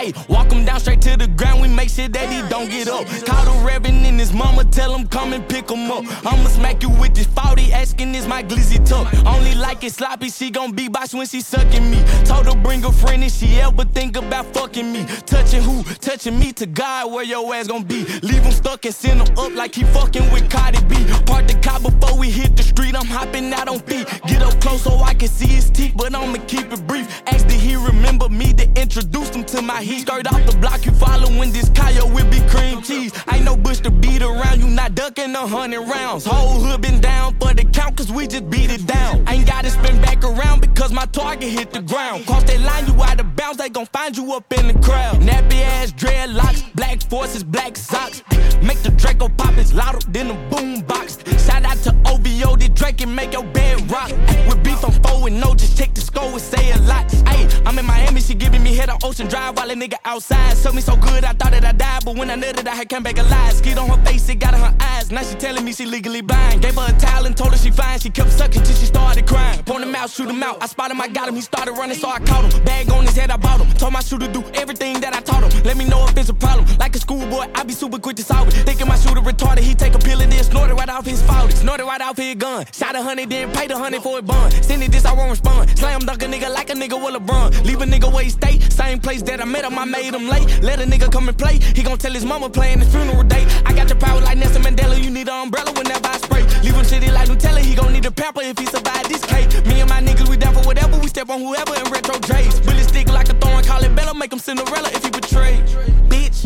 Ayy, walk him down straight to the ground, we make sure that he don't get up. Call the Reverend and his mama, tell him come and pick him up. I'ma smack you with this 40, asking is my glizzy tuck. Only like it sloppy, she gon' be box when she sucking me. Told her bring a friend if she ever think about fucking me. Touching who? Touching me to God, where your ass gon' be. Leave him stuck and send him up like he fucking with Cardi B. Park the car before we hit the street, I'm hopping out on feet. Get up close so I can see his teeth, but I'ma keep it brief. Ask did he remember me to introduce him to my heat. Skirt off the block, you following this Kyle with big cream cheese. Ain't no bush to beat around, you not ducking 100 rounds. Whole hood been down for the count, cause we just beat it down. Ain't gotta spin back around because my target hit the ground. Cross that line, you out of bounds, they gon' find you up in the crowd. Nappy ass dreadlocks, black forces, black socks. Make the Draco pop, it's louder than a boom box. Shout out to OVO, the Drake and make your bed rock. With beef, I'm 4-0, just check the score and say a lot. Ayy, I'm in Miami, she giving me head on Ocean Drive while a nigga outside. Suck me so good, I thought that I died, but when I nutted, I had come back alive. Skid on her face, it got in her eyes. Now she telling me she legally blind. Gave her a towel and told her she fine. She kept sucking till she started crying. Point him out, shoot him out. I spotted him, I got him. He started running, so I caught him. Bag on his head, I bought him. Told my shooter do everything that I taught him. Let me know if it's a problem. Like a schoolboy, I be super quick to solve it. Thinking my shooter retarded, he take a pill and then snort it right off his fault. Snort it right off his gun. Shot 100, then paid 100 for a bond. Send it this, I won't respond. Slam dunk a nigga like a nigga with LeBron. Leave a nigga where he stay. Same place that I met him, I made him late. Let a nigga come and play. He gon' tell his mama playing his funeral date. I got your power like Nelson Mandela. You need an umbrella whenever I spray. Leave him shitty like Nutella. He gon' need a pamper if he survive this cake. Me and my niggas, we down for whatever. We step on whoever in retro J's. Bullet stick like a thorn, call it Bella. Make him Cinderella if he betrayed. Bitch.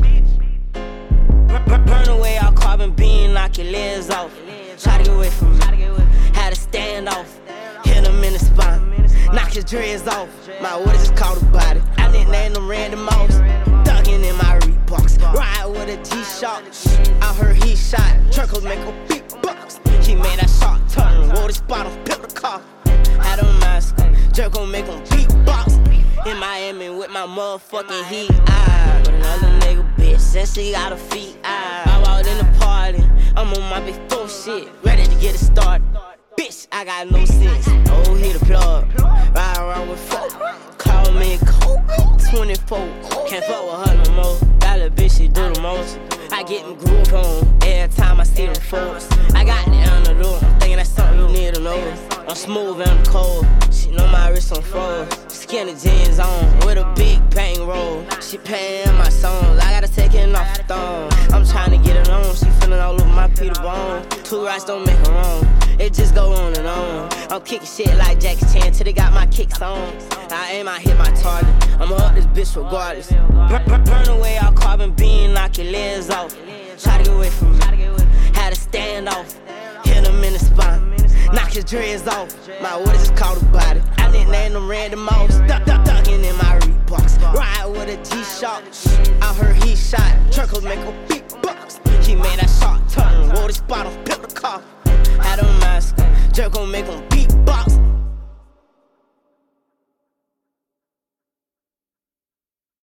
Burn away all carbon beam, knock your legs off. Try to get away from me. Had to stand off. Hit him in the spine. Knock his dreads off. My orders just caught a body. I nicknamed them Randy Moss. Ducking in my Reeboks. Ride with a G-Shock. I heard he shot. Truckles make a beatbox. He made that shot turn. Wore the spot on, built the car. Had a mask. Jerk gon' make him beatbox. In Miami with my motherfucking heat. With another nigga bitch. Since she got her feet. I walked in the party. I'm on my big full shit. Ready to get it started. Bitch, I got no sense. Oh, hit the plug. Ride around with folk. Call me Coke. 24. Can't fuck with her no more. That little bitch, she do the most. I get them groove on every time I see them folks. I got the underdog. I'm thinking that's something you need to know. I'm smooth and I'm cold. She know my wrist on froze. Skinny jeans on with a big bang roll. She paying my songs. I gotta take it off the thong. I'm trying to get it on. She feeling all over my Peter Bone. 2 rights don't make her wrong. It just go on and on. I'm kicking shit like Jackie Chan till they got my kicks on. I aim, I hit my target. I'ma up this bitch regardless. Burn away all carbon beam, knock your legs off. Try to get away from me. Had to stand off. Hit him in the spine. Knock his dreads off. My orders just caught a body. I nicknamed them Randy Moss. Ducking in my Reeboks. Ride with a G-Shock. I heard he shot. Truckles make a beatbox. He made that shot turn. Wore the spot on, built the car. Had a mask. Jerk gon' make him beat.